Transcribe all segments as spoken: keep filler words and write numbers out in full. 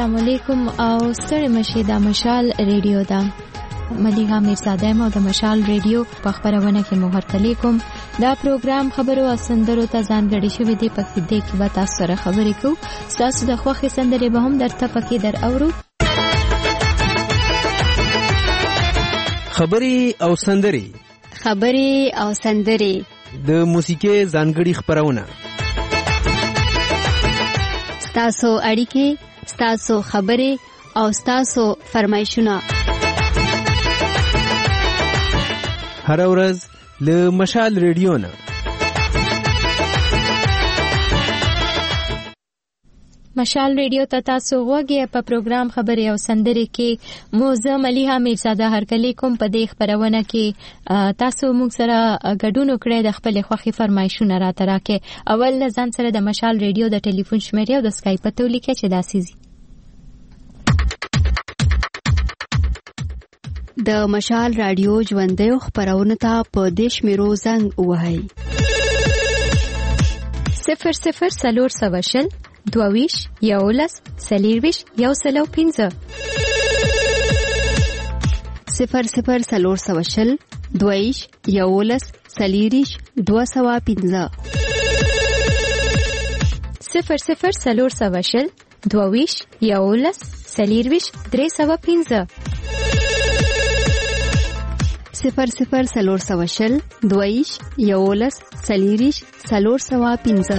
السلام علیکم او ستړي مشه د مشال ریډیو دا ملیحه میرزاده مو د مشال ریډیو په خبرونه کې مو هرکلی کوم. دا پروګرام خبرو او سندرو ته ځانګړی شوی دی، په دې کې به تاسو سره خبرې کوو. تاسو د خوښې سندرې به هم درته پکې در اورو. خبرې او سندرې خبرې او سندرې د موسیقي ځانګړي خبرونه، ستاسو اړیکې، ستاسو خبرې او ستاسو فرمایشونه هر ورځ له مشال ریډیو نه. مشال ریډیو ته تاسو غوږی په پروګرام خبرې او سندرې کې موزه ملیحه میرزاده هرکلی کوم. په دې خبرونه کې تاسو موږ سره ګډون وکړئ، د خپل خوښي فرمایشونه راته راکې. اول ځان سره د مشال ریډیو د ټلیفون شمیرې او د اسکایپ ته ولیکئ چې داسې زی. د مشال رادیو ژوندۍ خبرونه ته په دې شمیرو زنګ ووهئ: صفر صفر څلور سوه شل دوویش یولس څلېرویشت یو سل او پنځه. صفر صفر څلور سوه شل دوویش یولس څلېرویشت دوه سوه پنځه. صفر صفر څلور سوه شل دوویش یولس څلېرویشت درې سوه پنځه. صفر صفر څلور سوه شل دوویش یولس څلېرویشت څلور سوه پنځه.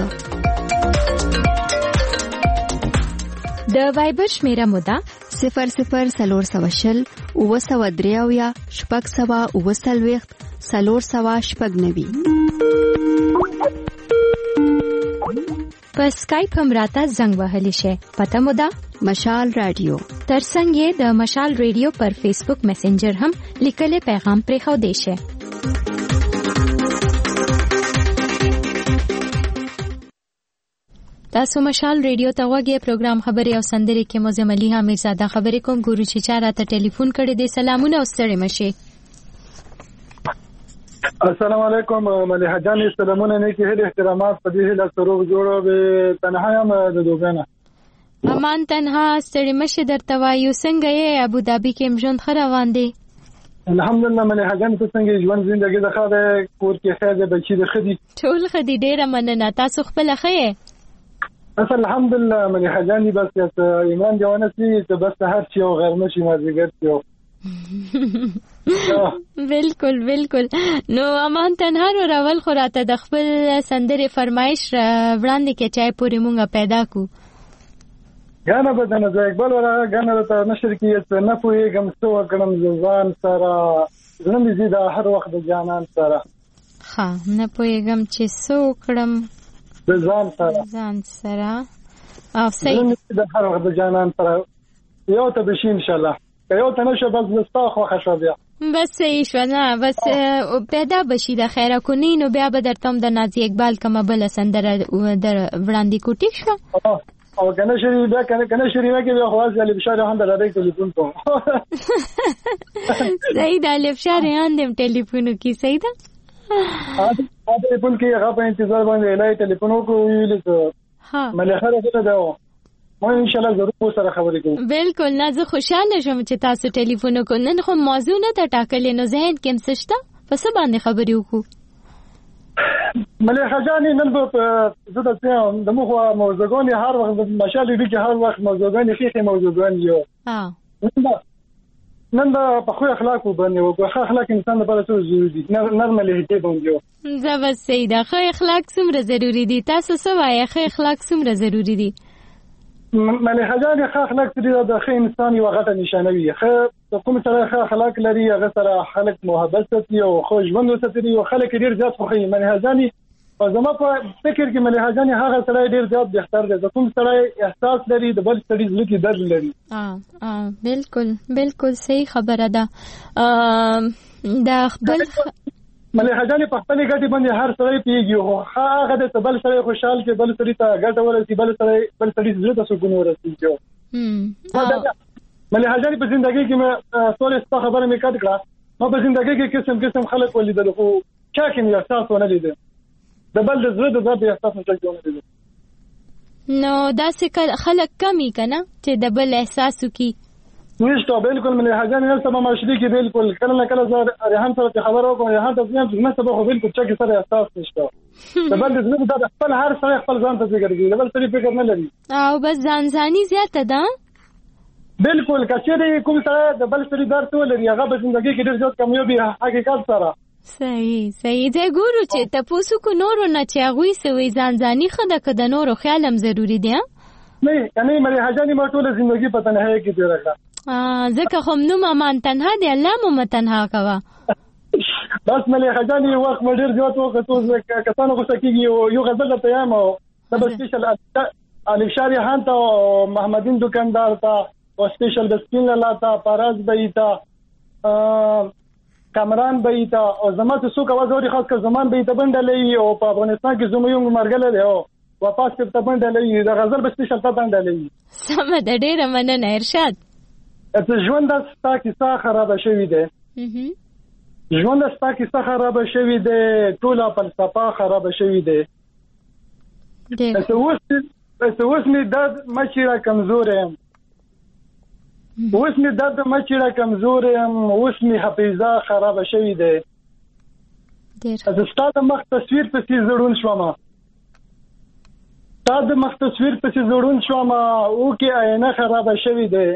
د وایبر شمیره مو ده صفر صفر څلور سوه شل اووه سوه درې اویا شپږ سوه اووه څلوېښت څلور سوه شپږ نوي. په اسکایپ هم راته زنګ وهلی شئ. پته مو ده مشال رادیو. ترڅنګ یې د مشال ریډیو پر فیسبوک میسنجر هم لیکلي پیغام پرېښودی شئ. تاسو مشال ریډیو ته غوږی پروګرام خبرې او سندرې کې موزه ملیحه میرزاده خبرې کوم. ګورو چې چا راته ټلیفون کړی دی. سلامونه او ستړي مشه. السلام علیکم ملیحه جان، سلامونه نیکی هیل احترامات په دې هیله سروغ جوړو به تنها یم د دوګنه. امان تنها ستړي مشه درته وایو. څنګه یې ابو ظبي کې ژوند ښه روان دی؟ الحمدلله ملیحه جان، څنګه ژوند زندګي د ښه ده، کور کې خیر ده، بچي د ښه دي، ټول ښه دي. ډیره مننه. تاسو خپل ښه یې؟ بس الحمدلله ملیحه جان، بس ایمان دی ونسي چې بس هر چی او غیر نشي مازیګر یو. بالکل بالکل. نو امان تنها رو راول خو راته د خپل سندرې فرمایش وړاندې کې چای پورې مونږه پیدا کو. غانا بدنه زه اقبال ورا غانا ته نشر کې نه پوهېږم څه وکړم ځان سره، زړه مې زیاده هر وخت د جانان سره. ها نه پوهېږم چې څه وکړم د ځان سره ځان سره او صحیح د هر وخت د جانان سره. یو ته بشي ان شاء الله، یو ته نشه بس دستا خو خشو بیا بس صحیح شو. نه بس پیدا بشي د خیره کني. نو بیا به درته د نازي اقبال کومه بل سندره در وړاندې کو. ټیک شو او کنه شری بیا کنه کنه شری نه کې بیا خواص علي بشار هم درته ټلیفون کوم. صحیح ده، علي بشار هم دم ټلیفون کی. صحیح ده. ها ټلیفون کې هغه په انتظار باندې لای ټلیفون وکړو ویل څه. ها مليحه راځه دا ما ان شاء الله ضرور سره خبرې کوم. بالکل. نه زه خوشاله شوم چې تاسو ټلیفون وکړ. نن خو موضوع نه ټاکلې، نو ذهن کې څه شته پس باندې خبرې وکړو. ملیحه جان، نن په زه د د مخ موضوعګان هر وخت مشال دي کې هر وخت موضوعګان فقهي موضوعګان یو. ها نن دا په خو اخلاق باندې او په اخلاق انسان لپاره څه ضروري دي؟ نرمه لهجه باندې. زه بس سیده خو اخلاق څومره ضروری دي؟ تاسو څه وایي خو اخلاق څومره ضروری دي؟ ملیحه جان، خو اخلاق دې د ښه انسان یو غټه نشانه وي. خو کوم سره ښه اخلاق لري هغه سره خلک محبت ساتي او خو ژوند وساتي او خلک ډیر زیات خوښي. ملیحه جان په زما په فکر کې ملیحه جان هغه سره ډیر زیات بهتر دی کوم سره احساس لري د بل سړي زړه کې درد لري. اه اه بالکل بالکل صحیح خبره ده. دا خپل ملیحه جان په خپل ګټه باندې هر سړی پیږي او هغه د بل سړی خوشحال کې بل سړی ته ګټه ورسي، بل سړی بل سړی زړه ته سکون ورسي. هم ملیحه جان په ژوندۍ کې مې ټول څه خبره مې کړې کړه. ما په ژوندۍ کې قسم قسم خلک ولیدل خو چا کې مې احساس ونه لیدل. د بل د زړه د ځای احساس نه کوي. نو داسې خلک کمی کنه چې د بل احساس وکي نشته بالکل ملي حاجان نن سبا معاشري کې بالکل کله نه کله زه ریحان سره خبرو کوم ریحان ته ځم چې نن سبا خو بالکل چې سره احساس نشته د بل د زړه د خپل هر سره خپل ځان ته فکر کوي د بل سره فکر نه لري او بس ځان ځاني زیاته ده بالکل کچېره کوم سره د بل سره درته لري هغه په ژوند کې ډېر زیات کمیابي حقیقت سره صحیح صحیح دی ګورو چې تاسو کو نورو نه چې هغه سوي ځان ځاني خده کده نورو خیالم ضروری دی نه کني ملي حاجان ما ټول ژوندۍ په تنهایی کې دی راغله اه ځکه خو نو ما تنها دی الله مو تنها کوا بس ملي حاجان وخت مډیر زیات وخت اوس کسانو غوښته کیږي یو غزل ته یم او د سپیشل الف شاری هان ته محمدین دکاندار ته او سپیشل د سپین لاله پاراز بیتا کامران بیتا او زمات سو کا وزوري خاص کا زمان بیتا بندلې او په افغانستان کې زموږ مرګله دی او واپس په بندلې د غزل په سپیشل ته بندلې سم د ډیره مننه ارشاد ته ژوند ستا کیسه خراب شوی دی ژوند ستا کیسه خراب شوی دی ټوله فلسفه خراب شوی دی ته اوس ته اوس می درد مچیره کمزور یم اوس می درد مچیره کمزور یم اوس می حافظه خراب شوی دی ډیر ستا د مخ تصویر په سي زړون شوم ستا د مخ تصویر په سي زړون شوم او کې عینه خراب شوی دی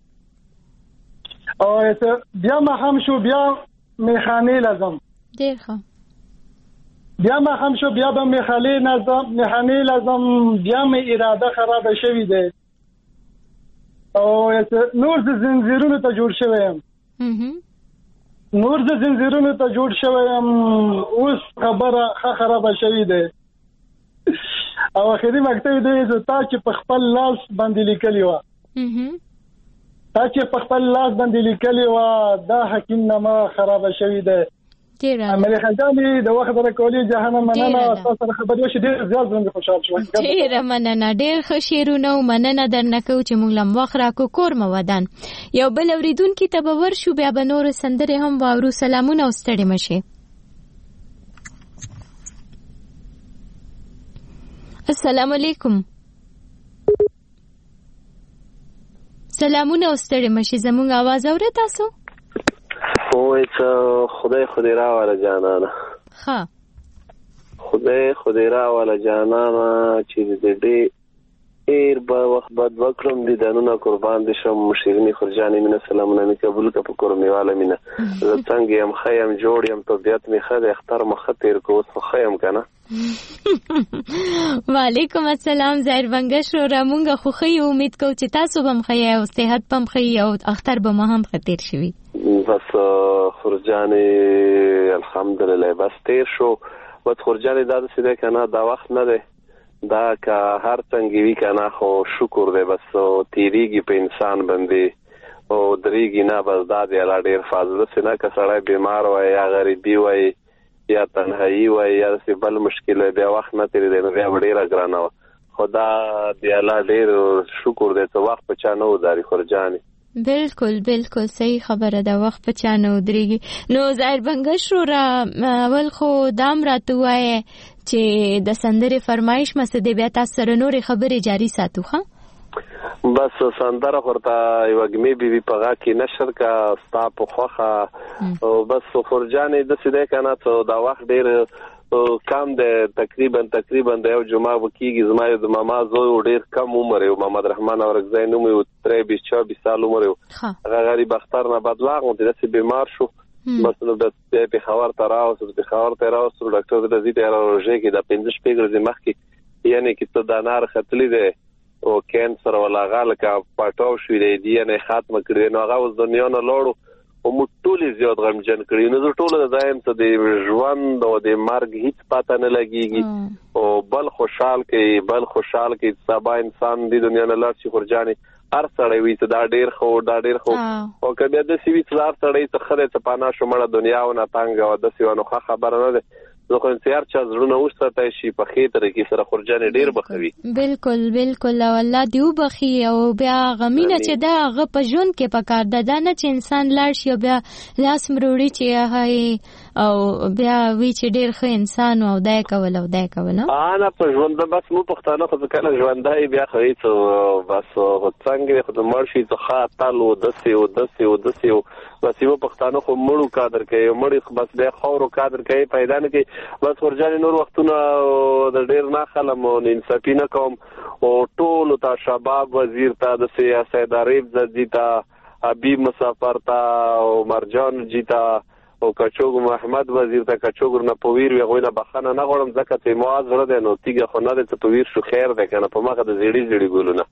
او بیا ما هم شو بیا میخانه لازم ډیر ښه بیا ما هم شو بیا به میخانه لازم میخانه لازم بیا می اراده خراب شوی دی او نور د زنجیرونو ته جوړ شوم نور د زنجیرونو ته جوړ شوم اوس خبره خراب شوی دی او اخري مکتب دی چې تا چې په خپل لاس باندې لیکلی و تا چې په خپل لاس باندې لیکلی و دا حکیم نامه خراب شوی دی ډیر ملي خدامي د وخت در کولی جهنم مننه تاسو سره خبرې شې ډیر زیات زنده خوشاله شوم ډیر مننه ډیر ښه شعرونه او مننه درنه کو چې موږ لم وخت را کو کور مو ودان یو بل اوریدونکو ته به ورشو بیا به نور سندره هم واورو سلامونه او ستړي مشه السلام علیکم سلامونه او ستړي مشه زموږ आवाज اورئ تاسو اوه څه خدای خدای را والا جانانا ها خدای خدای را والا جانانا چې دې دې ایر با وخت بعد وکړم دي دانونه قربان دي شم مشیرنی خرجانی من سلامونه می قبول ک په کورمي والا مینه زه څنګه يم خیم جوړ يم طبيعت می خره اختر مخطر کو خو خیم کنه وعلیکم السلام زهر بنگش رو رمونګه خو خي امید کو چې تاسو بم خي او صحت بم خي او اختر به ما هم خطر شوي بس خرجانی الحمدلله بس تیر شو و خرجانی دا څه ده کنه دا وخت نه ده دا که هر څنګه وی کنه خو شکر دی بس تیریږي په انسان باندې او دریږي نه بس دا دی لا ډیر فاضله سينه که سړی بیمار وای یا غریبي وای یا تنهایی وای یا څه بل مشکل دی وخت نه تیری دی نو بیا ډیر ګرانه خدا دی لا ډیر شکر دی ته وخت په چا نه وداري خرجانی بالکل بالکل صحیح خبره ده وخت په چا نه ودرېږي نو ظاهر بنگش رو را اول خو دام راته وایي چې د سندرې فرمایش مسده بیا تاسو سره نورې خبرې جاری ساتو ښه بس سندره ورته یو ګمې بي په غا کې نشر کا ستا په خوخه او بس خرجانې د سیده کنه ته دا وخت ډیر کم ده تقریبا تقریبا د یو جمعه وکیږي زما د ماما زوی ډیر کم عمر یو محمد رحمان اورګزای نوم یو تری بیس چوبیس سال عمر یو هغه غریب اختر نه بدلاغ او د څه بیمار شو بس نو د په خبر تراو د خبر تراو سره ډاکټر د دې ایرولوژي کې د پنځه شپږ ورځې مخکې یعنی کې ته د نار خطلې ده او کینسر ولا غاله کا پټاو شوې دی دی نه ختم کړی نو هغه اوس دنیا نه لاړو او مټولې زیات غمجن کړی نو ټول د دایم ته د ژوند او د مرګ هیڅ پته نه لګيږي او بل خوشحال کې بل خوشحال کې سبا انسان د دنیا نه لاړ شي خرجاني هر سړی وي ته دا ډیر خو دا ډیر خو او کله د سی وی څلار سړی ته خره ته پانا شو مړه دنیا او نه تنګ او د سیوانو خبره نه ده زه خو انتظار چا زړونه وساتای شي په خې طریقې سره خورجانې ډېر بخوي. بالکل بالکل او الله دې وبخي او بیا غمینه چې دا هغه په ژوند کې پکار ده دا نه چې انسان لاړ شي او بیا لاس مروړي چې هاي او بیا وی چې ډېر ښه انسان او دای کول او دای کول نه انا په ژوند بس مو پښتانه خو کله ژوندای بیا خو هیڅ بس څنګه خو د مرشي ته خاطلو دسي او دسي او دسي بس یو پښتانه خو مړو کادر کوي مړی بس د خورو کادر کوي پیدا نه کوي بس ورجاني نور وختونه د ډېر نه خلم او انصافي نه کوم او ټول ته شباب وزیر ته د سیاست عریب زدیتا حبیب مسافر ته او مرجان جیتا او کچوګ محمد وزیر ته کچوګ نه پویر وی غوینه بخنه نه غوړم ځکه ته مواز ور ده نو تیګه خو نه ته پویر شو خیر ده کنه په مخه د زیړی زیړی ګولونه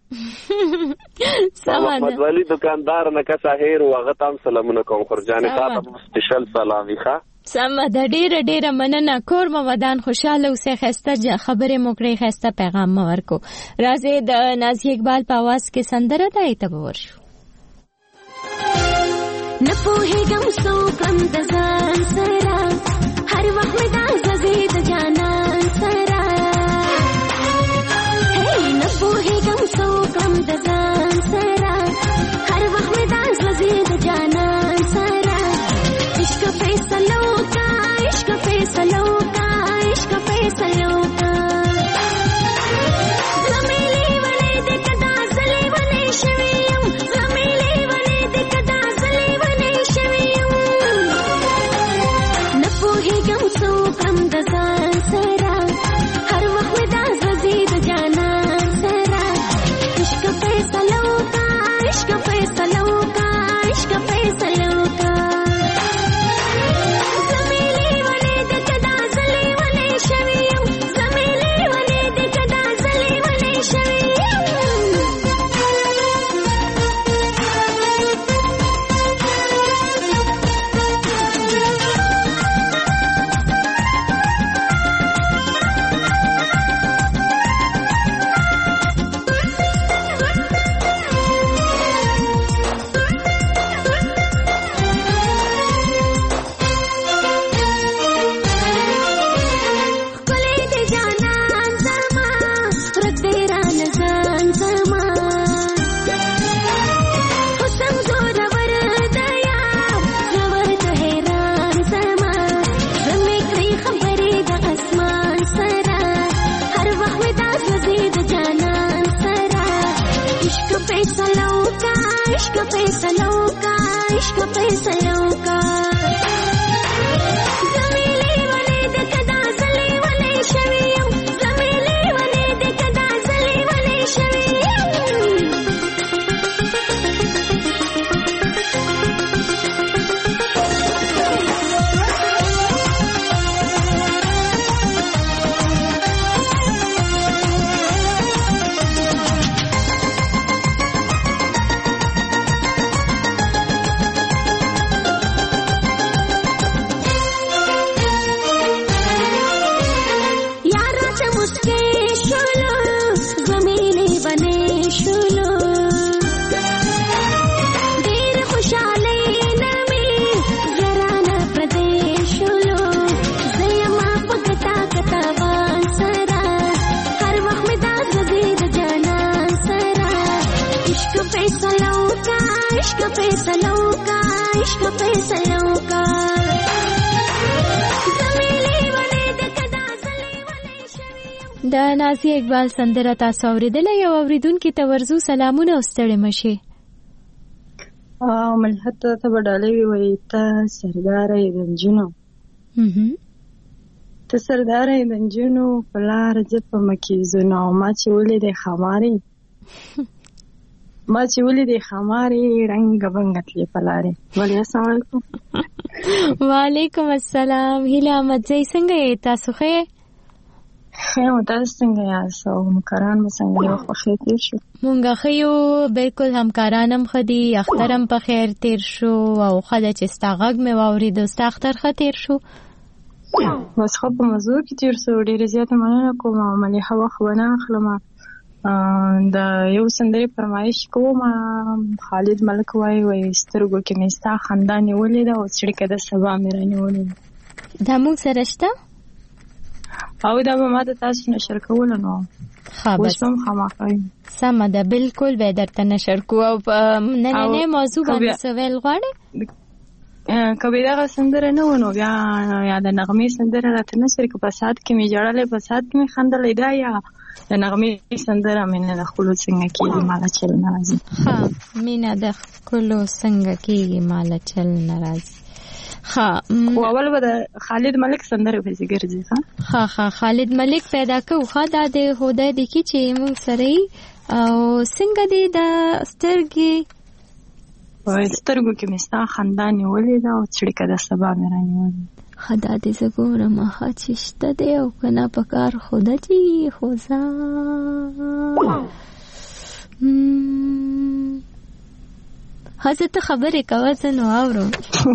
محمد ولی دکاندار نه کا سحیر واغه تام سلامونه کوم خرجانه تا سپیشل سلامي ښه سم د ډېر ډېر مننه کور مودان خوشاله اوسه خسته خبره مو کړې خسته پیغام مو ورکو راځي د نازي اقبال په आवाज کې سندره ده ایت به ورشو نه پوهېږم څو کم د ځان سره هر وخت مې دا زړه د جانان سره هی نه پوهېږم څو کم د ځان سره هر وخت مې دا زړه د جانان سره عشق فیصلو کا عشق فیصلو کا عشق فیصلو کا زمیلې ولې د کدا زلې ولې شویم زمیلې ولې د کدا زلې ولې شویم نه پوهېږم څو کم د ځان سره هر وخت مې دا زړه د جانان سره عشق فیصلو کا عشق فیصلو کا عشق فیصلو کا د نازي اقبال سندره تاسو اوریدلې یو اوریدونکو ته ورزو سلامونه او ستړي مشي ا ملحت ته وډالې وي ته سردارې دنجنو ته سردارې دنجنو پلار ځ په مکی زنو ما چې ولې د خماري ما چې ولې د خماري رنگ بنګتلې پلاره ولی السلام علیکم وعلیکم السلام هیله مزه څنګه تاسو ښه خیر تاسو څنګه یاست او همکاران مو څنګه یو خوښی تیر شو مونږ خیو بالکل همکارانم خدي اخترم په خیر تیر شو او خدای چې ستاغګ مې واورید او ستاختر خطر شو بس خو په موضوع کې تیر شو ډیره زیاته مننه کوم عملي هوا خو نه اخلم دا یو سندري فرمایش کوم خالد ملک وای وای سترګو کې نستا خندانې ولې دا او چړکه د سبا مې رانه ولې دا موږ سره شته او دا به ما د تاسو نشر کول نو ها بس اوس هم خامخای سم ده بالکل به درته نشر کو او نه نه نه موضوع باندې سوال غواړي کبه دا سندره نه ونو بیا یا د نغمې سندره راته نشر کو په سات کې می جوړلې په سات کې می خندلې دا یا د نغمې سندره مینه د خلو څنګه کېږي مالا چل ناراضي ها مینه د خلو څنګه کېږي مالا چل ناراضي ها خو اول به د خالد ملک سندره په ذکر ځي ها ها خالد ملک پیدا کو خا د هدا د کی چې موږ سره او څنګه دی د سترګي او سترګو کې مستا خندان ولې دا او چړکه د سبا مې رانیول خدا دې زګوره ما هچشته دی او کنا پکار خدا جی خوزا حضرت خبرې کوه زه نو اورم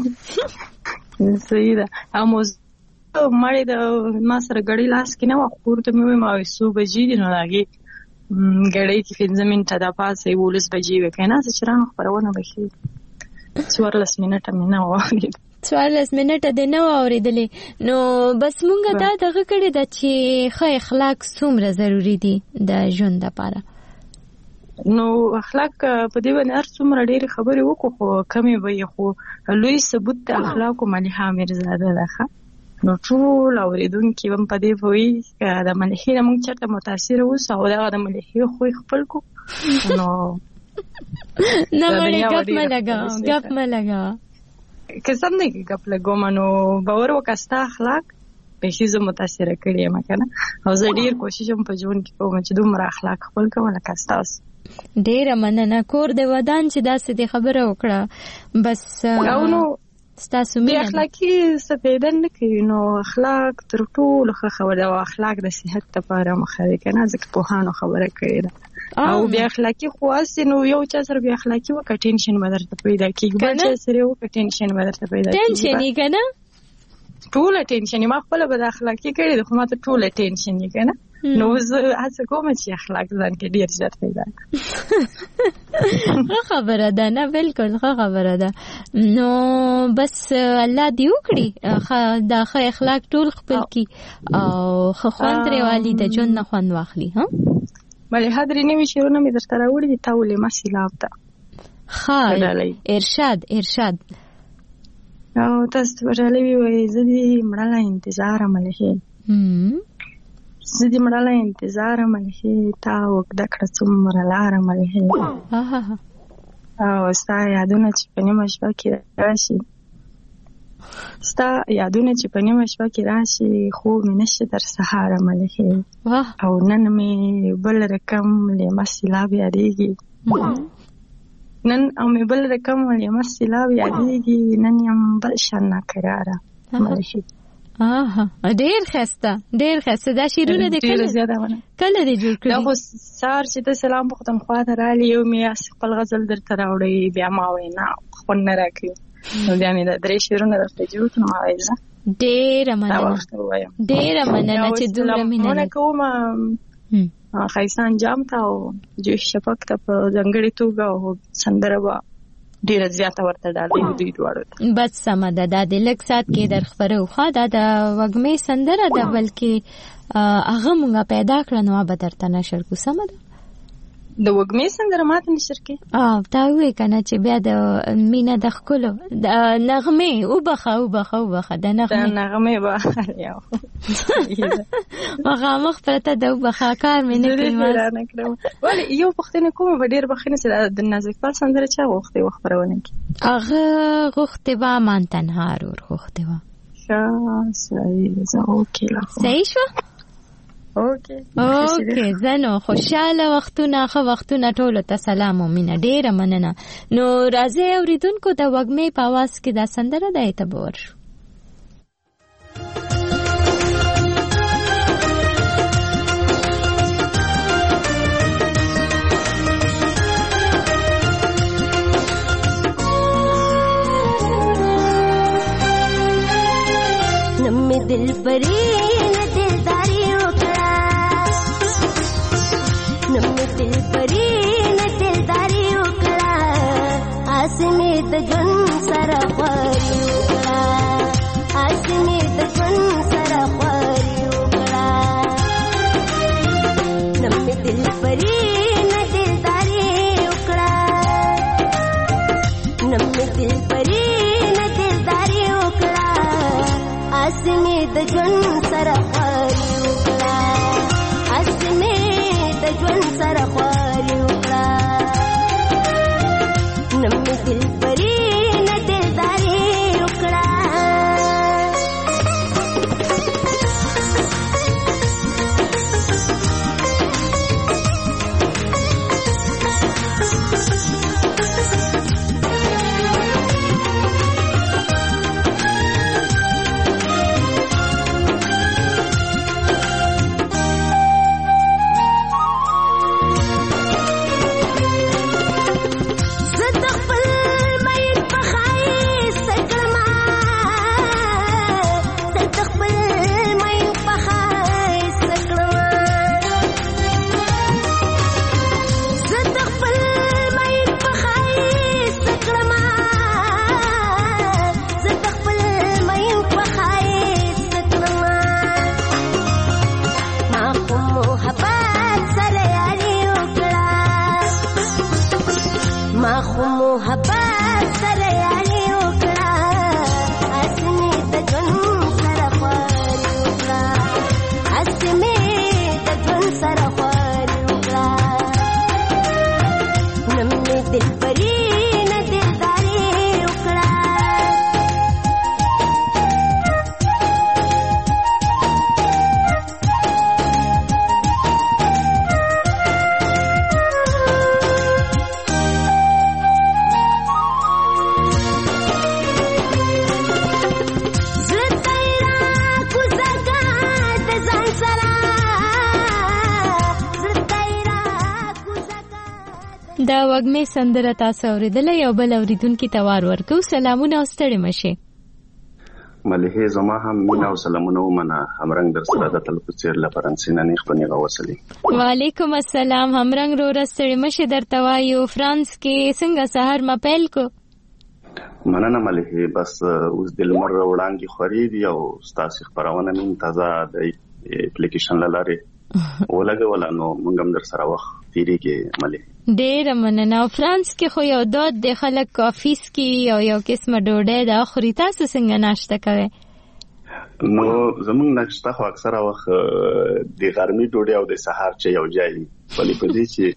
صحیح ده او موضوع مړې د ما سره ګړی لاس کې نه وه خور ته مې ویم او څو بجې دي نو د هغې ګړی کې پنځه منټه دا پاسه یولس بجې وې که نه زه چې رانه خپرونه به ښې څوارلس منټه مې نه واورېد څوارلس منټه دې نه واورېدلې نو بس مونږ دا دغه کړې ده چې ښه اخلاق څومره ضروري دي د ژوند دپاره نو اخلاق په دې باندې هر څومره ډېرې خبرې وکړو خو کمې به یې خو لوی ثبوت د اخلاقو ملیحه میرزاده ده ښه نو ټول اورېدونکي هم په دې پوهېږي که د ملیحې نه موږ چېرته متاثره اوسو او دغه د ملیحې خوی خپل کړو نو نه مړې ګپ مه لګوه ګپ مه لګوه که سم دی که ګپ لګوم نو باور وکړه ستا اخلاق بیخي زه متاثره کړې یم که نه او زه ډېر کوشش هم په ژوند کې کوم چې دومره اخلاق خپل کوم لکه ستاسو ډېره مننه کور د ودان چې داسې دې خبره وکړه بس او نو ستاسو مینه د اخلاقي سپېده نه کوي نو اخلاق تر ټولو ښه خبره ده او اخلاق د صحت لپاره مخه دی که نه ځکه پوهانو خبره کړې ده او بیا اخلاقي خو هسې نو یو چا سره بیا اخلاقي وکړه ټینشن به درته پیدا کېږي بل چا سره یې وکړه ټینشن به درته پیدا کېږي ټینشن یې که نه ټوله ټینشن ما خپله به د اخلاقي کړې ده خو ما ته ټوله ټینشن یې که نه نو زه هڅه کوم چې اخلاق ځان کې ډېر زیات پیدا کړم ښه خبره ده نه بالکل ښه خبره ده نو بس الله دې وکړي دا ښه اخلاق ټول خپل کړي او ښه خوند ترې والي د ژوند نه خوند واخلي ها ملیحه درې نوي شعرونه مې درته راوړي دي تا ولېمه سیلاب ته ښه ارشاد ارشاد او تاسو ته به ډالۍ وي وایي زه دې مړله انتظاره ملیحې زه دې مړله انتظاره ملیحې تا اوږده کړه څومره لاره ملیحې او ستا یادونه چې په نیمه شپه کې راشي ستا یادونه چې په نیمه شپه کې راشي خوب مې نشي در سهاره ملیحې او نن مې بل رقم لیمه سیلاب یادېږي نن او مې بل رقم لیمه سیلاب یادېږي نن یم بل شان ناقراره ملیحې آها ډېر ښایسته ډېر ښایسته دا شعرونه دې کله کله دې جوړ کړي دا خو سهار چې ته سلام پښتونخوا ته رالې یو مې خپل غزل درته راوړی بیا ما وایي نه خوند نه راکوي نو بیا مې دا درې شعرونه درته جوړ کړم ما وایي زه ډېره مننه ډېره مننه چې دومره مینه مننه کوم ښایسته انجام ته او جوش شفق ته په ځانګړې توګه او سندره به ډیره زیاته ورته ډالۍ دوی دواړو بس سمه ده دا د لږ ساعت کې در خپره وخوا دا د وږمې سندره ده بلکې هغه مونږه پیدا کړه نو به درته نشر کو سمه ده د وږمې سندره ماته نشر کې او تا وې کنه چې بیا د مینه د ښکلو د نغمې وبخه وبخه وبخه د نغمې د نغمې به یو مخامخ پرته د وبخه کار مې نه کوي ولې یو پوښتنه کوم به ډېر بخښنه چې د نازکپال سندره چا غوښتې وه خپرونه کې هغه غوښتې وه مان تنها ورور غوښتې وه ښه صحیح زه اوکې صحیح شوه اوکې اوکې زنو خوشاله وختونه ښه وختونه ټولو ته سلام او مینه ډېره مننه نو راځئ اورېدونکو د وږمې په اواز کې دا سندره ده ته به ورشو نمې دل پرې نه دلداري وکړه نمې دل پرې نه دلداري وکړه اسمې د ژوند سره خواري وکړه اسمې د ژوند سره خواري وکړه اسمه د ژوند سره خواري وکړه اسمه د ژوند سره خواري وکړه نمې دل پرې نه دلداري وکړه دا وګمې سندره تاسو اوریدلې یو بل اوریدونکو ته وار ورکو. سلامونه او ستړي مشه. ملهه زما هم مینا او سلامونه ومنه همرنګ در سره د تلپچیر لپرنسینه نه خپل غوسلې. وعلیکم السلام همرنګ رو رستړي مشه درته وایو. فرانس کې څنګه سحر ما پیل کو؟ مننه ملهه بس اوس د لمر وړاندې خوري دی او تاسو خبرونه مين تازه د اپلیکیشن لاره ولګه ولا نو موږ هم در سره وخت تیری کې ملهه. ډېر مننه. فرانس کې خو یو دود د خلک کافیس کې یو یو قسمه ډوډۍ د اخري تاسو څنګه ناشته کوي؟ نو زموږ ناشته خو اکثره وخت د غرمې ډوډۍ او د سحر چې یو ځای ولې په دې چې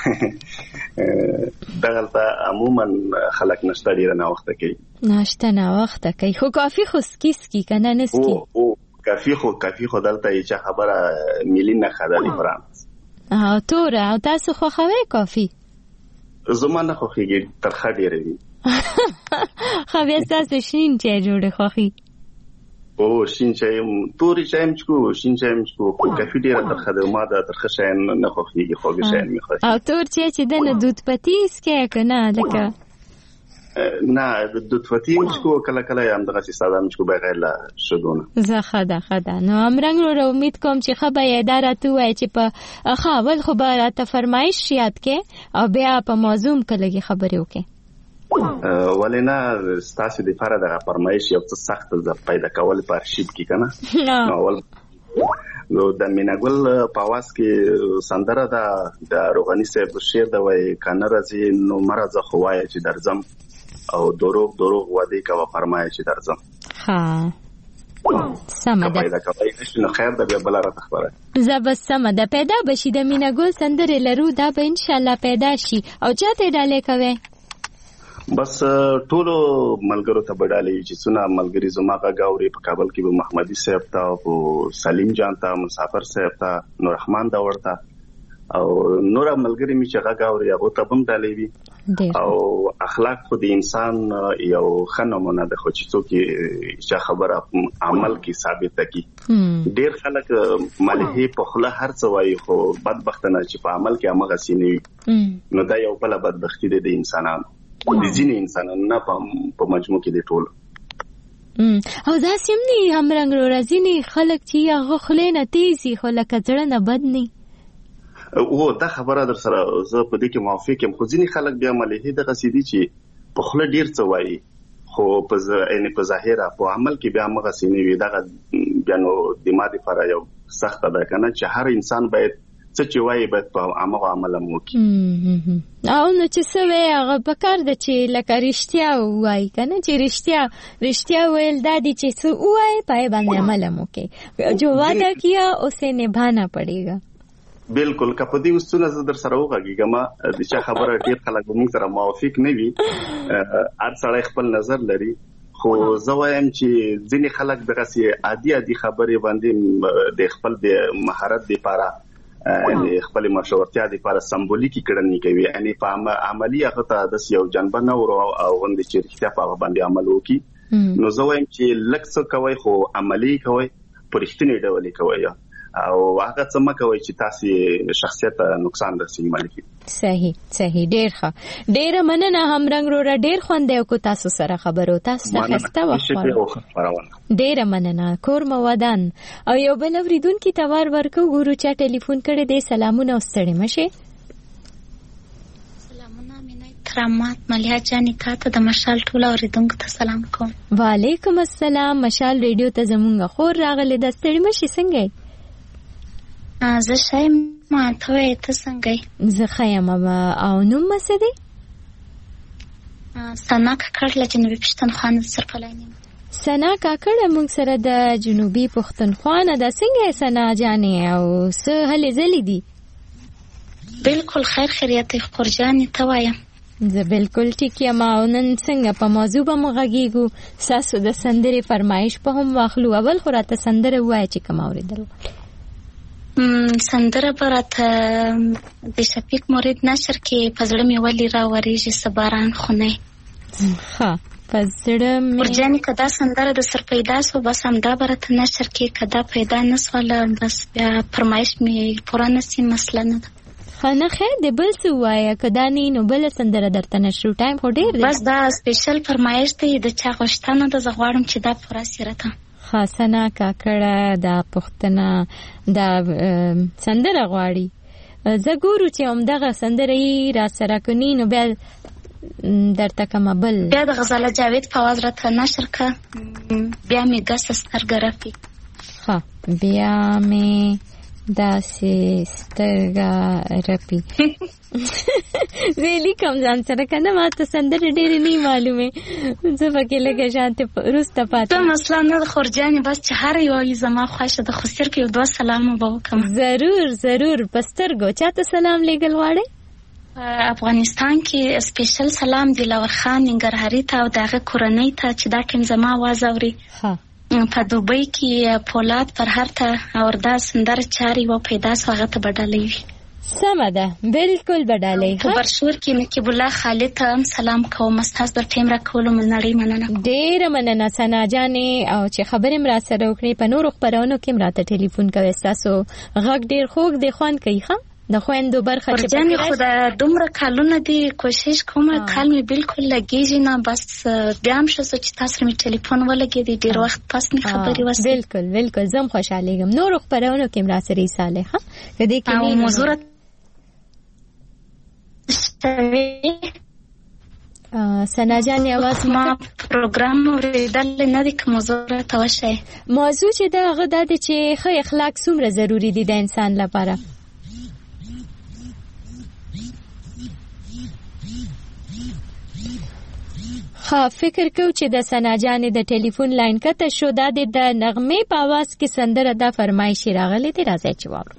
دغلته عموما خلک ناشته ډیر نه وخت کوي ناشته نه وخت کوي خو کافي خو سکي سکي کنه نسکی او کافي خو کافي خو دلته چې خبره ملي نه خدای فرانس او تور او تاسو خو خوي کافي زمانه خو خيږي ترخه ډیره وي خو بیا تاسو شین چې جوړه خوخي او شین چای توري چای مچکو شین چای مچکو کافي ډیره ترخه ده ما د ترخه شاین نه خو خيږي خو به شاین می خو او تور چې چې دنه دود پتیس کې کنه لکه نه د دود پتیس کو کله کله هم دغه ساده مچکو بغیر لا شدونه زه خدا خدا نو امرنګ رو امید کوم چې خبره اداره تو وای چې په خاول خبره ته فرمایش یاد کې او بیا په موضوع کله خبرې وکې ولینا ستاسو د لپاره د فرمایش یو څه سخت ز پیدا کول په ارشیب کې کنه نو ول نو د میناګل په واس کې سندره د روغانی صاحب شعر د وای کنه راځي نو مرزه خوای چې درځم او دروغ دروغ وادي کا فرمایش چې درځم ها سمه ده پیدا کوي نو خیر ده بل را تخبره زبر سمه ده پیدا بشي د میناګل سندره لرو دا به ان شاء الله پیدا شي او چاته ډالې کوي بس ټولو ملګرو ته بدالې چې څونه ملګری زما غاوري په کابل کې به محمدي صاحب ته او سلیم جان ته مسافر صاحب ته نور رحمان دا ورته او نور ملګری می چې غاوري هغه ته هم ډالې وي او اخلاق خو د انسان یو خنمونه د خو چې څوک چې خبره عمل کې ثابت کی ډیر خلک ملهي په خله هر څه وایي خو بدبختانه چې په عمل کې هغه سینې نو دا یو بل بدبختی دی د انسانانو د ځینې انسانانو نه په مجموع کې دی ټول او دا سیمني همرنګ راځي خلک چې هغه خلینه تیزي خو لکه ځړه نه بد نه او دا خبره در سره زه په دې کې موافق یم خو ځینې خلک بیا ملهي د قصیدې چې په خله ډیر څه وایي خو په یعنی په ظاهره په عمل کې بیا مغه سینې وي دا بیا نو د ماده لپاره یو سخت ده کنه چې هر انسان باید څه چې وایي باید په عامه عمل مو وکړي. او نو چې څه وایي هغه پکار ده چې لکه رښتیا وایي کنه چې رښتیا رښتیا ویل دا دي چې څه وایي پای باندې عمل مو وکړي. جو وعده کیا اسے نبھانا پڑے گا. بالکل که په دې اصول زه در سره وغږیږم د چا خبره ډیر خلک موږ سره موافق نه وي هر سړی خپل نظر لري خو زه وایم چې ځینې خلک دغه سي عادي عادي خبرې باندې د خپل د مهارت لپاره یعنی خپل مشورتیا لپاره سمبولیکي کړنې کوي یعنی په عملی هغه ته د یو جنبه نه ورو او غوندي چې رښتیا په باندې عمل وکړي نو زه وایم چې لکه څه کوي خو عملی کوي په رښتینی ډول کوي او هغه څه مکوي چې تاسو شخصیت نقصان رسوي مالکی. صحیح صحیح ډیر ښه ډیر مننه هم رنگ رو ډیر خوند یو کو تاسو سره خبرو تاسو ته خسته وخت ډیر مننه کور مودان او یو بل اوریدونکو توار ورکو ګورو چا ټلیفون کړي دی سلامونه واستړي مشه. سلامونه مینه کرامات ملیا جانی تاسو د مشال ټول اوریدونکو ته سلام کوم. وعلیکم السلام مشال ریډیو ته زمونږ خور راغله د ستړي مشه څنګه زه شایم ما ته ته څنګه زه خایم او نوم څه دی سنا کاکړ له جنوبي پښتونخوا نه سرپلاینم. سنا کاکړ موږ سره د جنوبي پښتونخوا نه د څنګه سنا جانې او څه هلې ځلې دي. بالکل خیر خیریت خورجان ته وایم. زه بالکل ټیک یم او نن څنګه په موضوع به مغږیږو ساسو د سندرې فرمایش په هم واخلو. اول خو راته سندره وایي چې کوم اوریدل سندره براته د شفیق مرید نشر کې پزړه می ولی را وریږي سباران خونه. ها پزړه می ورجاني کدا سندره د سر پیدا سو بس هم دا براته نشر کې کدا پیدا نسواله بس بیا فرمایش می پوره نسی مسله نه. خانه خیر د بل څه وایي کدا نه نو بل سندره درته نشو ټایم خو ډیر دی. بس دا سپیشل فرمایش دی د چا غوښتنه د زغواړم چې دا پوره سیرته خاصنا کاکړه د پښتنه د سندره غواړي. زه ګورو چې هم دغه سندره یې را سره کني نو بیا درته کوم بل بیا د غزاله جاوید په आवाज راته نشر کا بیا می ګس سترګرافي ها بیا می داسې سترګرافي ویلی کوم ځان سره کنه ماته سندره ډېر نه معلومه زه پکې لګه شانته روسته پاتې ته مثلا نه خورجاني بس چې هر یو زما خوښه د خسر کې یو دوه سلام وکم. ضرور ضرور پسترګو چاته سلام لګل غواړي. افغانستان کې سپیشل سلام دلاور خان ننګرهاري ته او دغه کورنۍ ته چې دا کوم زما आवाज اوري. ها په دوبۍ کې پولاد پر هر ته اوردا سندر چاري و پیدا سوغه ته بدلې سمه ده بالکل بدلې. په برشور کې نقیب الله خالد ته سلام کوم استاد در ټیم را کولو منړی مننه ډیر مننه سنا جانې او چې خبرې مر سره وکړې په نورو خبرونو کې مراته ټلیفون کوي تاسو غږ ډیر خوږ دی خوان کوي ښه د خويندو برخه چې ورجاني خدای دومره کالونه دی کوشش کوم کال می بالکل لګیږي نه بس بیا هم شو چې تاسو می ټلیفون ولګی دی ډیر وخت پس می خبري وسه. بالکل بالکل زم خوشاله یم نور خبرونه کې مرا سره صالحه کدی کې موضوع سنا جان आवाज ما پروګرام ورېدل نه دی کوم موضوع توشه موضوع چې دا غدا د چې خو اخلاق څومره ضروری دي د انسان لپاره. ها فکر کو چې د سنا جانې د ټلیفون لاین کته شو د د نغمه په आवाज کې سندره د فرمایش راغلي دی راځي چې واره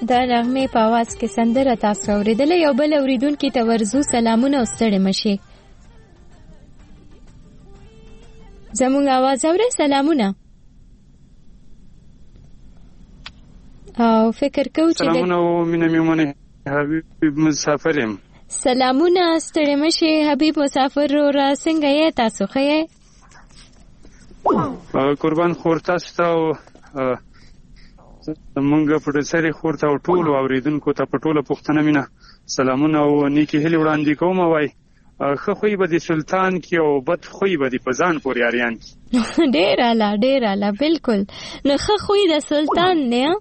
دا نغمه په आवाज کې سندره تاسو اوریدل. یو بل اوریدونکو ته ورزو سلامونه او ستړي مشي. زموږ आवाज اوري؟ سلامونه. او فکر کوم چې سلامونه او مینه میمونه حبیب مسافر يم. سلامونه ستړي مشي حبیب مسافر را څنګه یې تاسو ښه یې؟ قربان خور تاسو ته مونږ په سره خور ته ټول اوریدونکو ته په ټوله پښتنه مینه سلامونه او نیکی هلي وړاندې کوم. وای خو خوې به د سلطان کې او بد خوې به د پزان پورې اریان ډېر اعلی ډېر اعلی بالکل. نو خو خوې د سلطان نه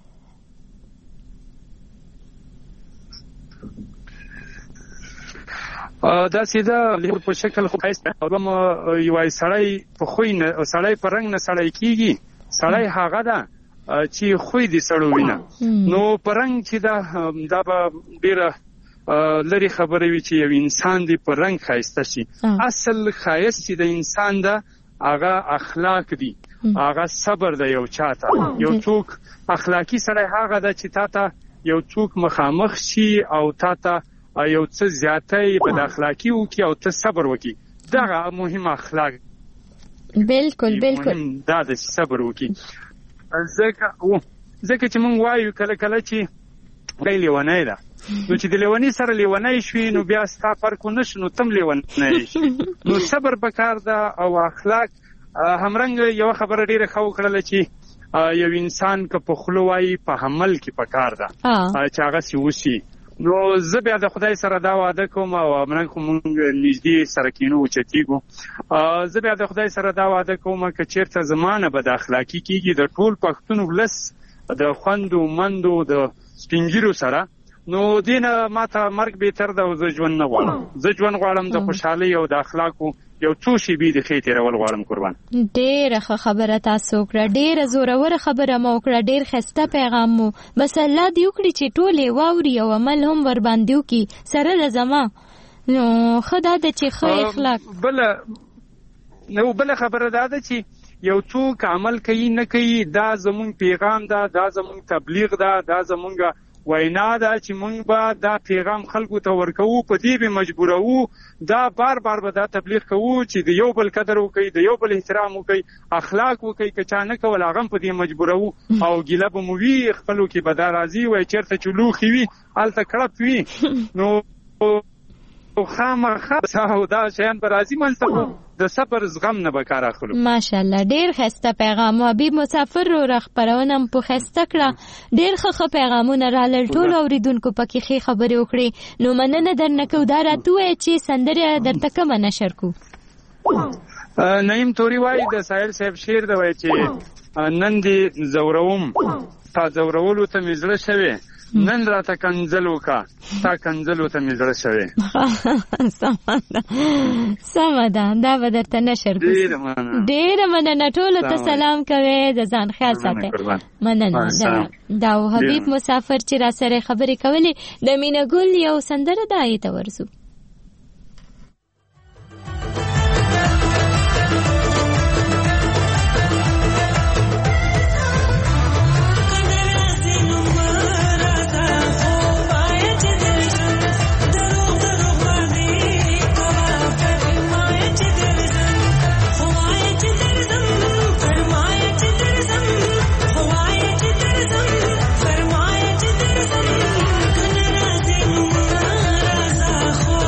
دا سیده لور په شکل خو خاص او هم یو سړی په خوې نه سړی په رنگ نه سړی کیږي. سړی هغه ده چې خوې دي سړو وینه. نو په رنگ چې دا دا به ډیره لري خبره وي چې یو انسان دی په رنگ خایسته شي. اصل خایست چې د انسان ده هغه اخلاق دي، هغه صبر ده. یو چاته یو څوک اخلاقی سړی هغه ده چې تاته یو څوک مخامخ شي او تاته یو څه زیاتې په اخلاقی وکي او ته صبر وکي. دا مهم اخلاق بالکل بالکل دا د صبر وکي. ځکه ځکه چې مونږ وایو کله کله چې غي لیونی ده، نو چې د لیونی سره لیونی شوي نو بیا ستا فرق نشي، نو تم لیونی شي. نو صبر پکار ده او اخلاق. همرنګ یو خبره ډیره خو کړل چې یو انسان که په خلو وایي په عمل کې پکار ده چې هغه سی وسی. نو زه بیا د خدای سره دا وعده کوم او موږ کوم نږدې سره کینو چې کیګو. زه بیا د خدای سره دا وعده کوم چې چیرته زمانه به د اخلاقی کیږي د ټول پښتون ولس د خوندو مندو د سپینګیرو سره، نو دینه ماته مرګ به تر د زه ژوند نه غواړم. زه ژوند غواړم د خوشحالي او د اخلاقو یو څو شی به د خېټې رول غواړم. قربان ډېر ښه خبره تاسو کړه، ډېر زوره خبره مو کړه، ډېر خسته پیغام مو. بس الله دې وکړي چې ټولې واوري او عمل هم ور باندې وکړي سره د زما. نو خدای دې چې خو اخلاق بل نو بل خبره ده چې یو څوک عمل کوي نه کوي دا زمون پیغام ده، دا زمون تبلیغ ده، دا زمونږ وینا ده چې مونږ به دا پیغام خلکو ته ورکوو، په دې به مجبورو، دا بار بار به دا تبلیغ کوو چې د یو بل قدر وکړي، د یو بل احترام وکړي، اخلاق وکړي. که چا نه کول هغه په دې مجبورو او ګیله به مو وي خپلو کې به دا راځي وایي چېرته چې لوښي وي هلته کړپ وي. نو خامخا او دا شیان به راځي منځته خو د صبر زغم نه به کار اخلو. ماشاءالله ډېر ښایسته پیغام. حبیب مسافر رو خپرونه مو ښایسته کړه، ډېر ښه پیغامونه راغلل، ټول اوریدونکو پکې ښې خبرې وکړې. نو مننه درنه کوو. دا راته ووایه چې سندره درته کومه نشر کړو؟ نعیم توري وایي د ساحل صاحب شعر دی، وایي چې نن دې زوروم تا زورولو ته مې زړه شوی، نن راته کنځل وکړه تا کنځلو ته مې زړه شوی. سمه ده، دا به درته نشر کړو. ډېره مننه. ټولو ته سلام کوئ، د ځان خیال ساتئ. مننه. دا و حبیب مسافر چې را سره خبرې کولې. د مینه ګل یو سندره ده، هغې ته ورځو. فرمایا چې درځم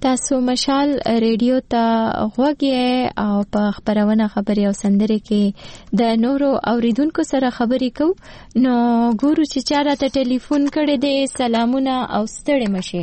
تاسو مشال ریډیو ته غوږی او په خبرونه خبري او سندري کې د نورو اوریدونکو سره خبري کو نو ګورو چې چاره ته ټلیفون کړي دي سلامونه او ستړي مشه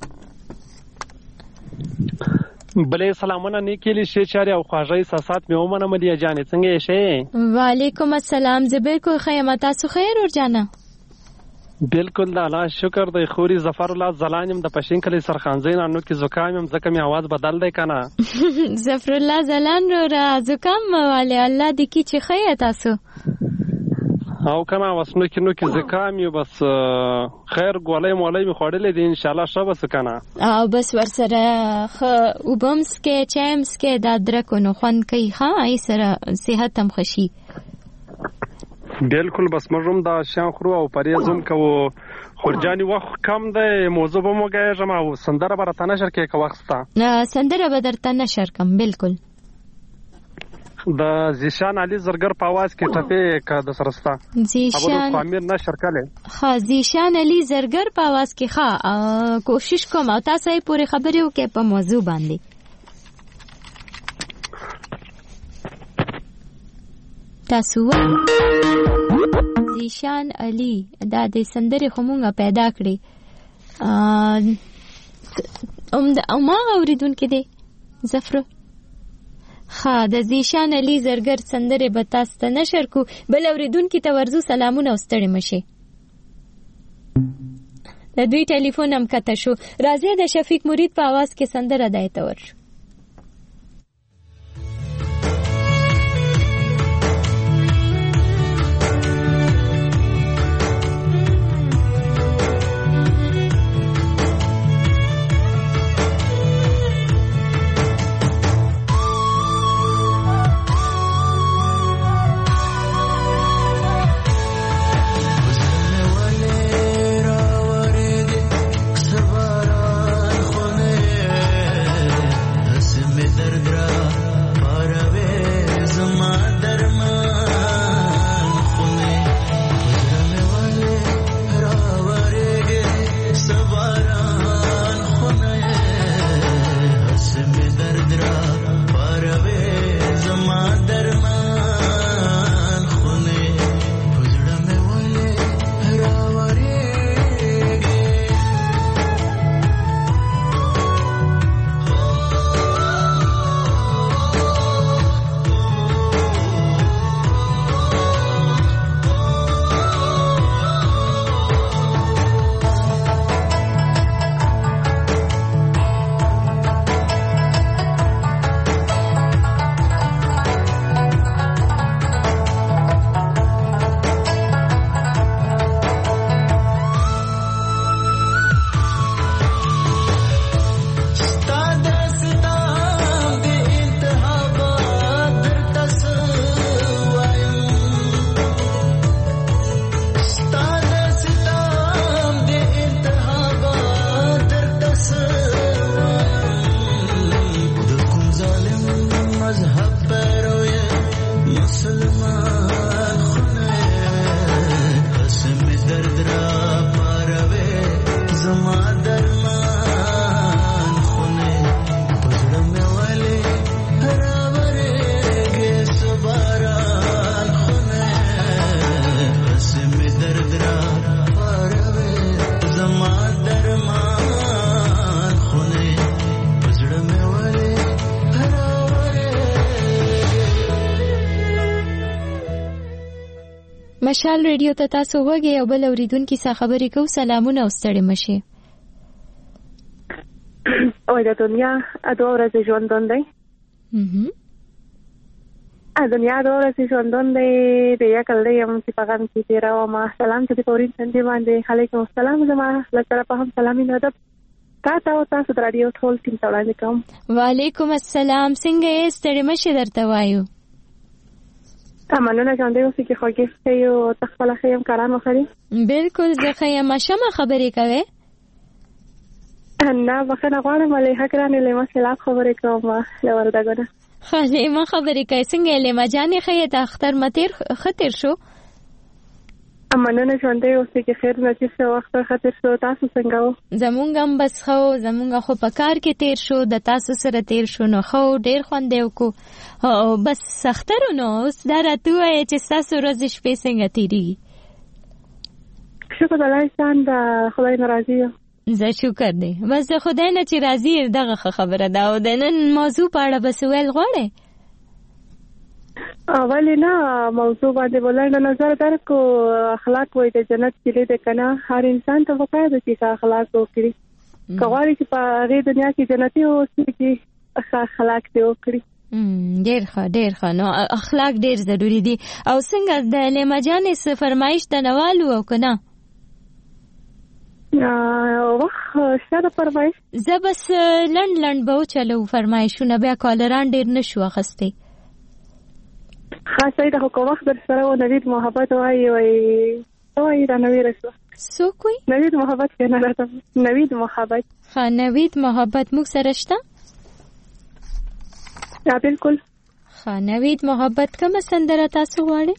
بلې سلامونه نیکلی شي چاري او خواږی احساسات مې ومنه مدي جانې څنګه یې شي وعلیکم السلام زبر کو خیمه تاسو خیر ور جانا بالکل دا الله شکر دی خوري ظفر الله زلانم د پښین کلی سرخانزین انو کې زکام زکه می आवाज بدل دی کنه ظفر الله زلان رو را زکام والے الله دې کی چې خیر تاسو او کنه وسنو کې نو کې زکام یو بس خیر ګولای مولای می خوړلې دي ان شاء الله شابه سکنه او بس ورسره خ وبمس کې چایمس کې دا درکو نو خوان کوي ها ای سره صحت هم خوشي بالکل بس مروم دا شان خرو او پریزم کوو خورجانی وخت کم دی موضوع به موګه جما او سندره برته نشر کې کا وخت نه سندره به درته نشر کم بالکل د زیشان علي زرګر په आवाज کې ټپه کا د سرستا زیشان ابو امیر نشر کله ها زیشان علي زرګر په आवाज کې ها کوشش کوم او تاسو یې پوره خبرې وکړئ په موضوع باندې تاسو زیشان علي دا د سندرې خمونګه پیدا کړې ام د ما اوریدونکو دي زفر ها د زیشان علي زرګر سندرې به تاسو ته نشر کو بل اوریدونکو ته ورزو سلامونه او ستړي مشه د دوی ټلیفون هم کته شو راځي د شفیق مرید په आवाज کې سندره دایته ورشو مشال ریډیو ته تاسو وګورئ او بل اوریدونکو سره خبرې کوو سلامونه او ستړي مشه او د دنیا اته ورځې ژوندون دی mhm ا دنیا د ورځې ژوندون دی د یا کله یم چې پیغام کې تیرا او ما سلام چې پورین څنګه باندې علیکم السلام زما لکه په هم سلامي نه ده تاسو او تاسو د رادیو ټول ټیم ته وړاندې کوم وعلیکم السلام څنګه یې ستړي مشه درته وایو مننه جان دی اوس کې خوږی یو تخپل خیم کاران وخري بالکل زه خیم شمه خبرې کوي نه بخنه غواړم له هکرانه له مسله خبرې کوم له وردګونه خاله ما خبرې کوي څنګه له ما جانې خې ته اختر متیر خطر شو مننه ژوندۍ اوسئ چې خیر نصیب شو وخت خاطر شو تاسو څنګه وو زمونږ هم بس خو زمونږ خو په کار کې تیر شو د تاسو سره تیر شو نو خو ډیر خوند یو کو بس سخترو نو اوس دا راته وایي چې تاسو ورځ شپې څنګه تیریږي شکر الله انسان د خدای ناراضي زه شکر دی بس د خدای نه چې راضي دغه خبره ده او د نن موضوع په اړه بس ویل غواړئ اولی نه موضوع باندې ولنډ نظر درکو اخلاق وای د جنت کلی ده کنه هر انسان ته وکړي د چې اخلاق وکړي کوالي چې په غي دنیا کې جنتي اوسې چې اخلاق دې وکړي ډېر ښه ډېر ښه نو اخلاق ډېر ضروری دي او څنګه د لیما جانې فرمایش د نوالو او کنه وخت شته فرمایش زه بس لند لند به چلو فرمایشونه بیا کالران ډېر نشو اخستې خاصه د حکومت وخت در سره و نوید محبت وایي وایي وایي دا نوې رسو سو کوئی نوید محبت کنه راته نوید محبت ها نوید محبت موږ سره شته یا بالکل ها نوید محبت کوم سندره تاسو غواړئ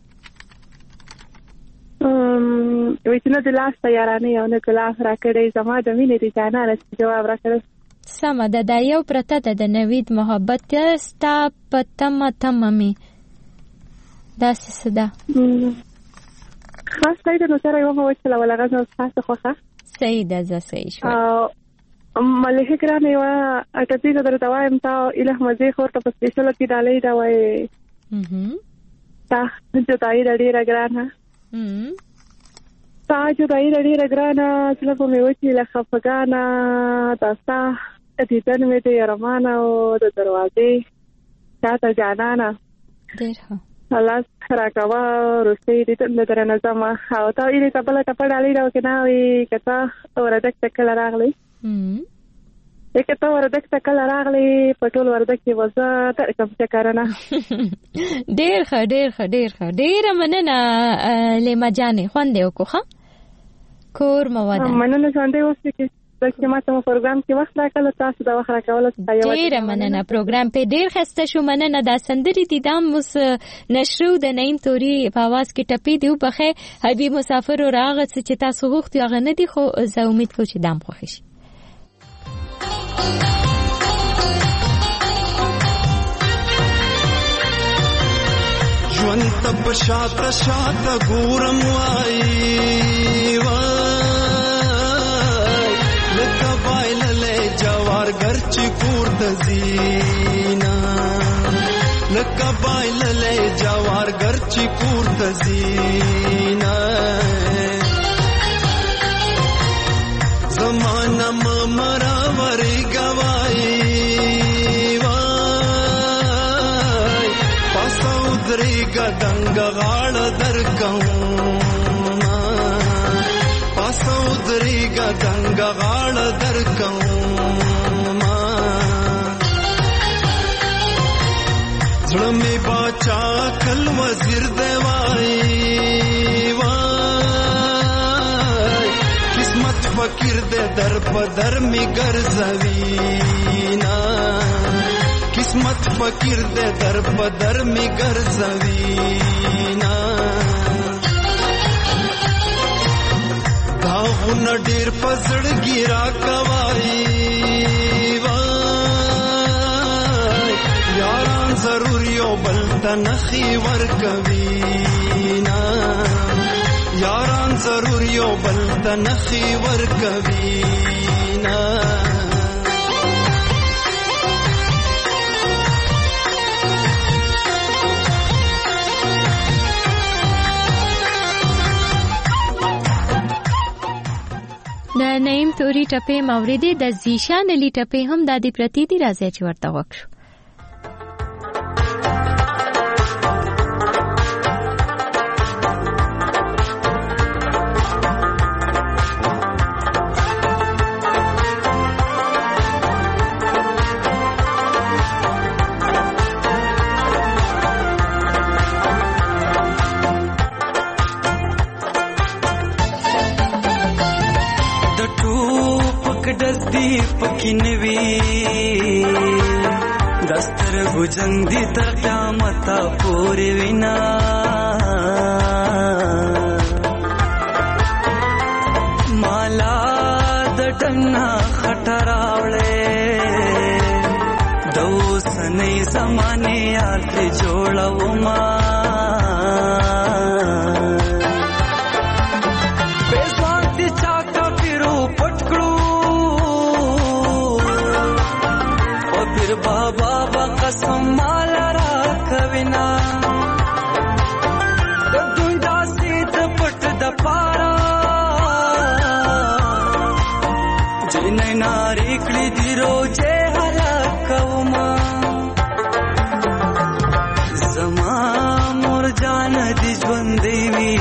ام وینه د لاس تیارانه یو نه ګلاف راکړې زما د مینې د جانا رس جواب راکړې سم ده دا یو پرته ده د نوید محبت ستا پتم تممي دا څه ده خاص دی نو سره یو مو چې لا ولغه نو تاسو خوخه صحیح ده زه صحیح شو ملهه ګرانه وا اټپی د درته وایم تا اله مزه خور ته په سپیشل کې ډالې دا وای هم تا جدای ډېر ګرانه هم تا جدای ډېر ګرانه چې په مې وچی له خفګانا تاسو دې دن مې ته رمانه او د دروازې تاسو جانانا ډېر ښه الله راکوا روسي دې ته در نظم او تا یې کبل کپړ علي دا کنه وي کته ورته تکل راغلی هم کته ورته تکل راغلی پټول ورته کې وځه تر کوم څه کارنه ډېر ښه ډېر ښه ډېر ښه ډېر مننه لیما جانې خوند یو کوخه کور مواده مننه ژوندۍ اوسې کې چې ما ته پروګرام کې وخت راکړل تاسو دا وخت راکول ډېر مننه پروګرام په ډېر خسته شو مننه دا سندري دي دام مس نشرو د نیم توري په आवाज کې ټپي دی په خې حبيب مسافر راغ چې تاسو غوښتي هغه نه دي خو زه امید کوم چې دام خوښ شي ژوند تب شاته شاته ګورم وای جوار گرچ کور تزینا لکا بایللے جوار گرچ کور تزینا زمانہ مرا وری گوائی وای پاسو دری گا دنگ غاڑ در کون پاسو دری گا دنگ غاڑ در کون زړمې باچا کل وزیر دیوای وای قسمت فقیر دے در بدر می ګرځوینا قسمت فقیر دے در بدر می ګرځوینا داغون ډیر پزړ ګیرا کوي ضرور یو بل تنخي ور کوینا یاران ضرور یو بل تنخي ور کوینا د نیم توري ټپه موریدي د زیشان علی ټپه هم د دې پرتی دی راځي چې ورته وکړو دستر گجنگ دی تر قیامتا پوری وینا وطن خطراوړې دوسنې زمانه یار ته جوړو ما بېسانتي چاته پیرو پټکړو او پیر بابا با قسم مال را کوینا د دوی داسې د پټ د پارا جنې ناری کړې دی روزه کوما زما مور جان دې ژوندې وي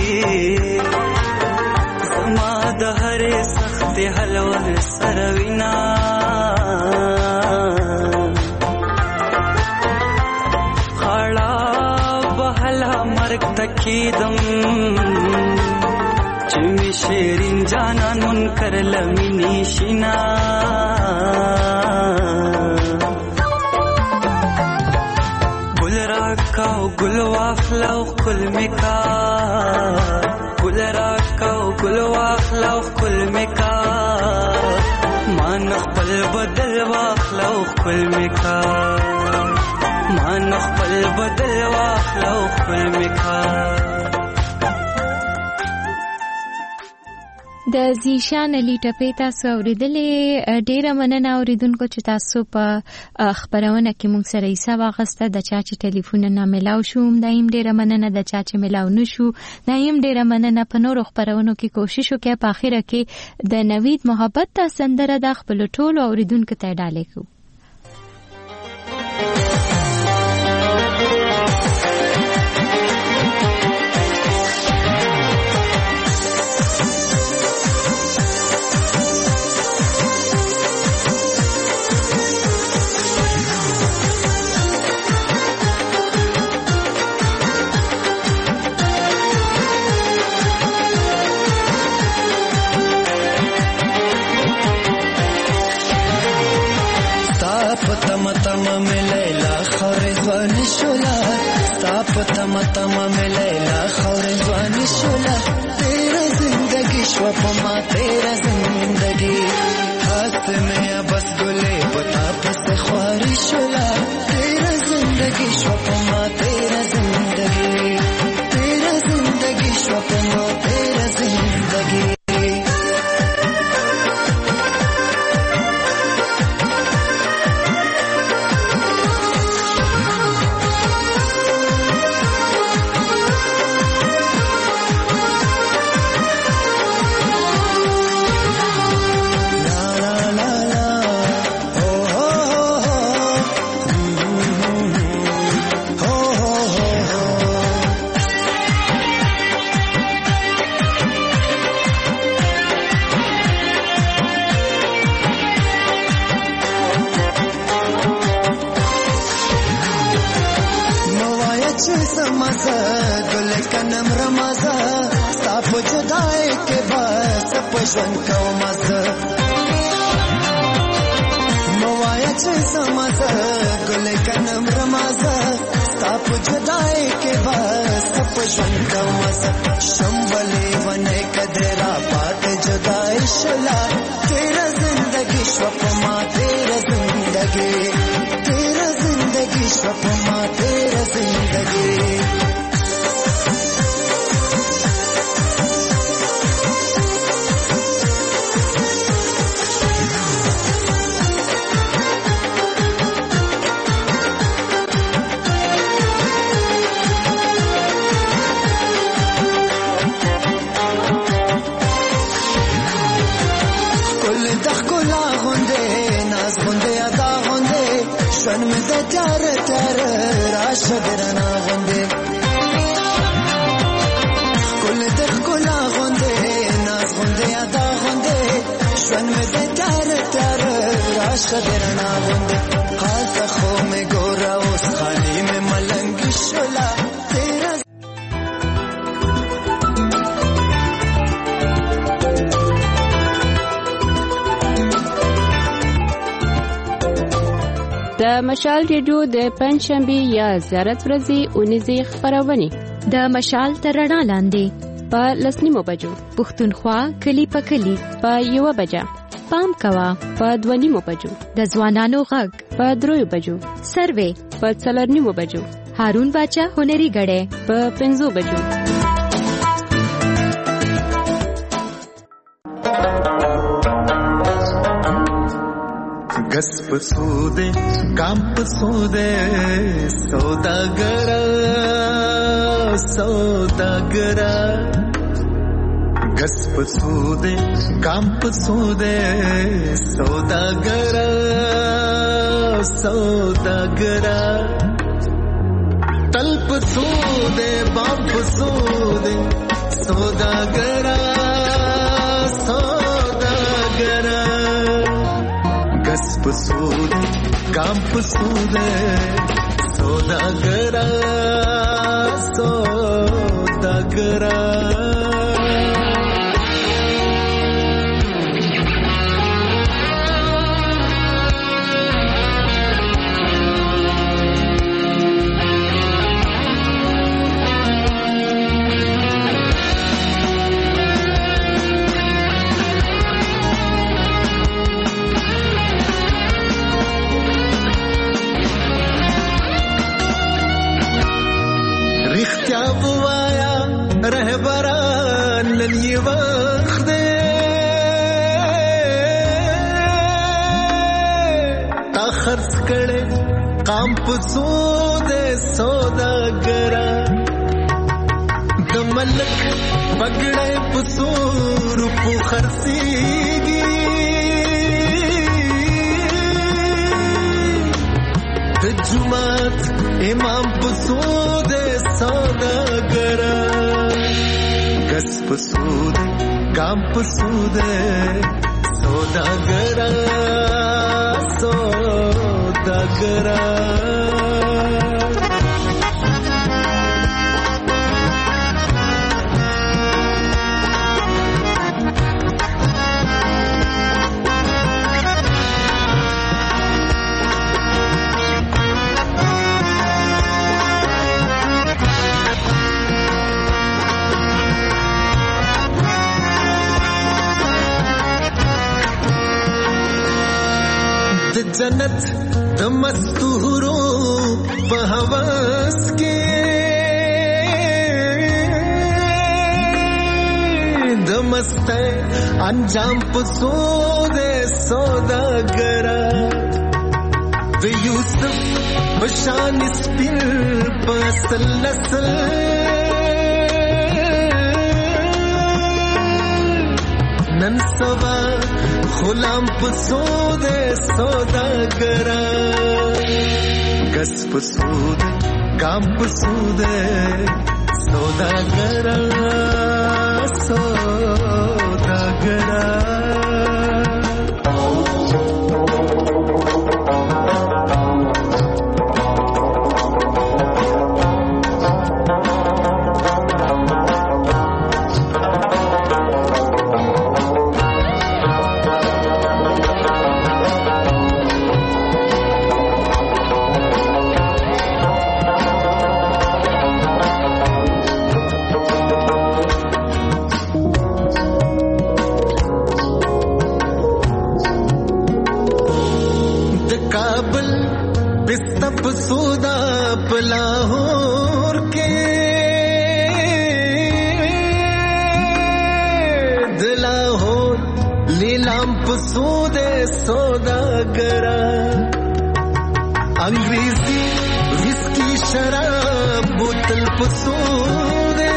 زما د هرې سخت حلوه سره وینا خړا بهلا مرګ تکیدم چې می شیرین جانان منکر لمنی شینا راکاو گل واخلاو کل مکا گل راکاو گل واخلاو کل مکا مان خپل بدل واخلاو کل مکا مان خپل بدل واخلاو کل مکا د زیشان علی ټپې تاسو اوریدلې ډیره مننه اوریدونکو چې تاسو په خبرونه کې موږ سره ایسا واغسته د چا چې ټلیفون نه ملاو شوم دایم ډیره مننه د چا چې ملاو نشو دایم ډیره مننه په نورو خبرونو کې کوشش وکړه په اخره کې د نوید محبت ته سندره د خپل ټولو اوریدونکو ته ډالې کو तम तम में लैला खौरे ज़वानी शोला ताप तम तम में लैला खौरे ज़वानी शोला तेरा जिंदगी श्वपमा तेरा जिंदगी हाथ में बस गुले बताप से ख्वारी शोला तेरा जिंदगी श्वपमा तेरा जिंदगी तेरा जिंदगी श्वपमा तेरा जिंदगी ژوند کوم زه موایا چې سمزه ګل کنم رمازه ستا په جدای کې بس په ژوند کوم زه شمبلې ونه کدرا پات جدای شلا تیرا زندگی شپما تیرا زندگی تیرا زندگی شپما تیرا زندگی ژوند مې د تیار تیار راشه درنا غوندې ښکل د ښکلا غوندې ناز غوندې ادا غوندې ژوند مې د تیار تیار راشه درنا غوندې هلته خو مې ګوره اوس خالي مې ملنګ شوله تیره د مشال ریډیو د پنځشنبه یا زیارت ورځې اونیزه خبرونه د مشال ترڼا لاندې په لسنیمو بجو پښتونخوا کلی په کلی په یو بجه پام کوا په دوه نیمو بجو، د ځوانانو غږ په دریو بجو، سروې په څلور نیمو بجو، هارون باچا هنري غړې په پنځو بجو. गस पसूदे काम पसूदे सौदागरा सौदागरा गस पसूदे काम पसूदे सौदागरा सौदागरा तल पसूदे बाम पसूदे सौदागरा सौदागरा गस पसूदे काम पसूदे सौदागरा सौदागरा रहबरान नन ये वक्त ता खर्च करे काम पसूदे सौदागरा द मलक पगड़े पसूर पु खर्सीगी द जुमात इमाम पसूदे सौदागरा गस पसूदे काम पसूदे सौदागरा सौदागरा जन्नत द मस्तूरो बहवस के द मस्ते अंजाम पसूदे सौदागरा द यूसुफ बशान स्पिन पसल नसल नन सवा गुलाम पसूदे सौदागरा गस पसूदे काम पसूदे सौदागरा सौदागरा पसूदा पलाहौर के दिलाहौर लीलाम पसूदे सौदागरा अंग्रेजी विस्की शराब बोतल पसूदे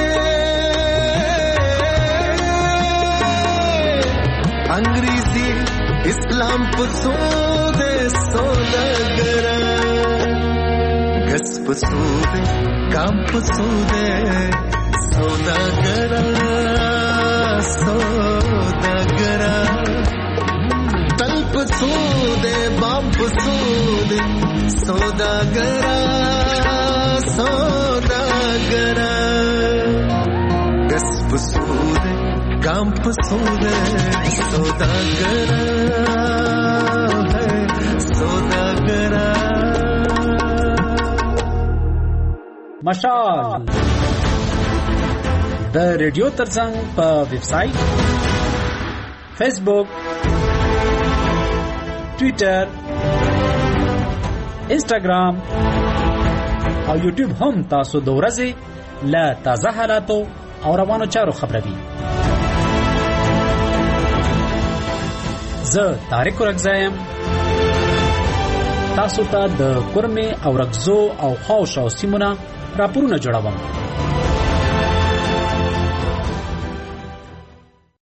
अंग्रेजी इस्लाम पसूदे सौदागरा गस पसूदे काम पसूदे सौदागरा सौदागरा तल पसूदे बाम पसूदे सौदागरा सौदागरा गस पसूदे काम पसूदे सौदागरा है सौदागरा مشال د ریډیو ترڅنګ په ویب سټ، فیسبوک ټوئیټر، انسټاګرام او یوټیوب هم تاسو د ورځې له تازه حالاتو او روانو چارو خبروي. زه طارق رکزایم تاسو ته د کورمه او رکزو او خاوش او سیمونه راپورونه جوړوم.